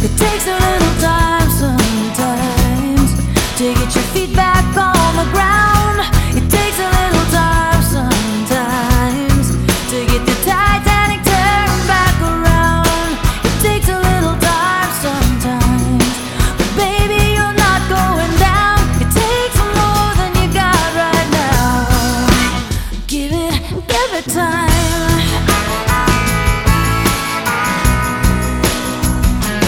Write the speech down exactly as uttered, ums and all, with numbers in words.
It takes a little time sometimes to get your feet back on the ground. It takes a little time sometimes to get the Titanic turned back around. It takes a little time sometimes, but baby, you're not going down. It takes more than you got right now. Give it, give it time.